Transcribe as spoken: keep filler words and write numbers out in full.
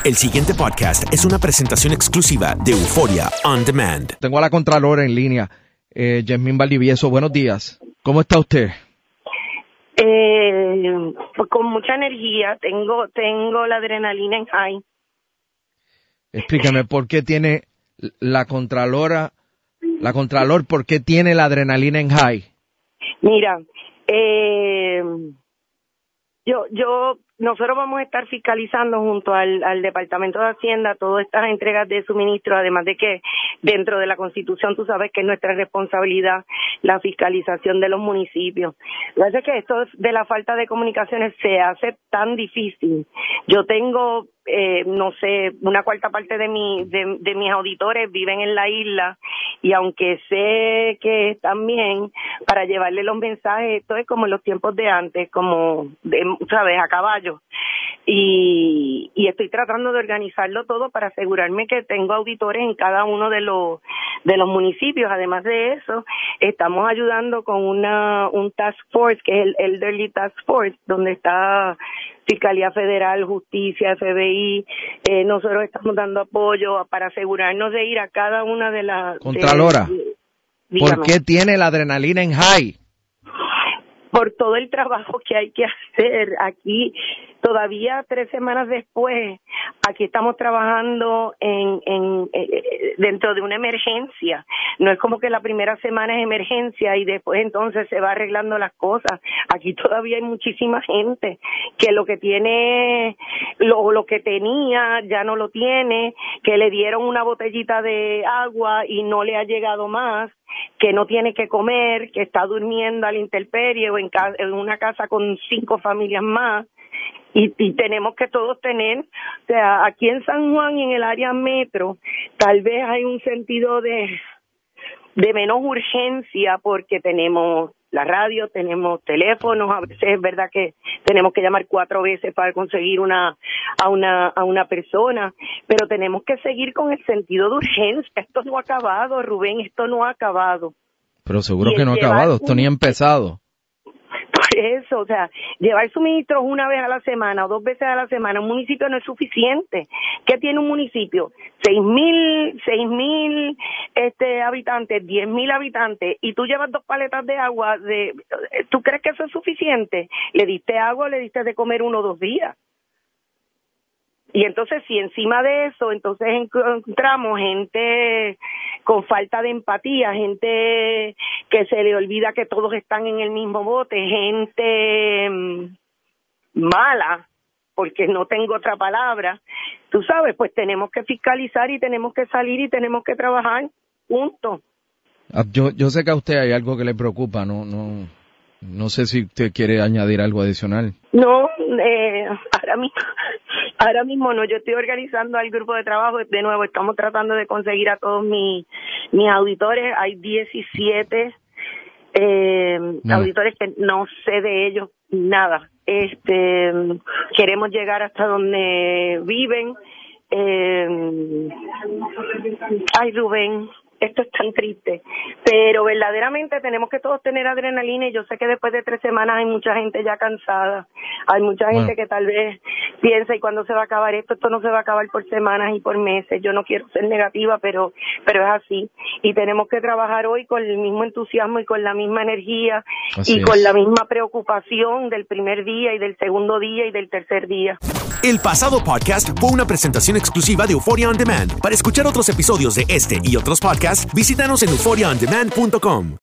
El siguiente podcast es una presentación exclusiva de Euphoria On Demand. Tengo a la Contralora en línea, eh, Yasmín Valdivieso. Buenos días. ¿Cómo está usted? Eh, pues con mucha energía. Tengo, tengo la adrenalina en high. Explíqueme, ¿por qué tiene la Contralora, la Contralor, por qué tiene la adrenalina en high? Mira, eh, yo, yo, nosotros vamos a estar fiscalizando junto al, al Departamento de Hacienda todas estas entregas de suministro, además de que dentro de la Constitución tú sabes que es nuestra responsabilidad la fiscalización de los municipios. Lo que pasa es que esto de la falta de comunicaciones se hace tan difícil. Yo tengo, eh, no sé, una cuarta parte de, mi, de, de mis auditores viven en la isla y aunque sé que están bien, para llevarle los mensajes, esto es como en los tiempos de antes, como, de, ¿sabes?, a caballo. Y, y estoy tratando de organizarlo todo para asegurarme que tengo auditores en cada uno de los de los municipios. Además de eso, estamos ayudando con una un task force que es el Elderly Task Force, donde está Fiscalía Federal, Justicia, F B I. Eh, nosotros estamos dando apoyo para asegurarnos de ir a cada una de las... Contralora, de, ¿por qué tiene la adrenalina en high? Por todo el trabajo que hay que hacer aquí. Todavía tres semanas después, aquí estamos trabajando en, en eh, dentro de una emergencia. No es como que la primera semana es emergencia y después entonces se va arreglando las cosas. Aquí todavía hay muchísima gente que lo que tiene, lo, lo que tenía ya no lo tiene, que le dieron una botellita de agua y no le ha llegado más, que no tiene que comer, que está durmiendo a la intemperie o en, ca- en una casa con cinco familias más. Y, y tenemos que todos tener, o sea, aquí en San Juan y en el área metro, tal vez hay un sentido de, de menos urgencia porque tenemos la radio, tenemos teléfonos, a veces es verdad que tenemos que llamar cuatro veces para conseguir una a una a una persona, pero tenemos que seguir con el sentido de urgencia. Esto no ha acabado, Rubén, esto no ha acabado. Pero seguro que no ha acabado, esto ni ha empezado. Por eso, o sea, llevar suministros una vez a la semana o dos veces a la semana a un municipio no es suficiente. ¿Qué tiene un municipio? Seis mil, seis mil este, habitantes, diez mil habitantes, y tú llevas dos paletas de agua, de, ¿tú crees que eso es suficiente? ¿Le diste agua o le diste de comer uno o dos días? Y entonces, si encima de eso, entonces encontramos gente con falta de empatía, gente que se le olvida que todos están en el mismo bote, gente mmm, mala, porque no tengo otra palabra, tú sabes, pues tenemos que fiscalizar y tenemos que salir y tenemos que trabajar, punto. Yo, yo sé que a usted hay algo que le preocupa, no, no, no sé si usted quiere añadir algo adicional. No, eh, ahora mismo, ahora mismo no, yo estoy organizando al grupo de trabajo, de nuevo estamos tratando de conseguir a todos mis, mis auditores, hay diecisiete eh, no. auditores que no sé de ellos nada, este, queremos llegar hasta donde viven, eh, ay Rubén, esto es tan triste, pero verdaderamente tenemos que todos tener adrenalina y yo sé que después de tres semanas hay mucha gente ya cansada, hay mucha bueno. gente que tal vez piensa y cuándo se va a acabar esto, esto no se va a acabar por semanas y por meses, yo no quiero ser negativa, pero pero es así y tenemos que trabajar hoy con el mismo entusiasmo y con la misma energía así y es. Con la misma preocupación del primer día y del segundo día y del tercer día. El pasado podcast fue una presentación exclusiva de Euphoria On Demand. Para escuchar otros episodios de este y otros podcasts, visítanos en euphoria on demand punto com.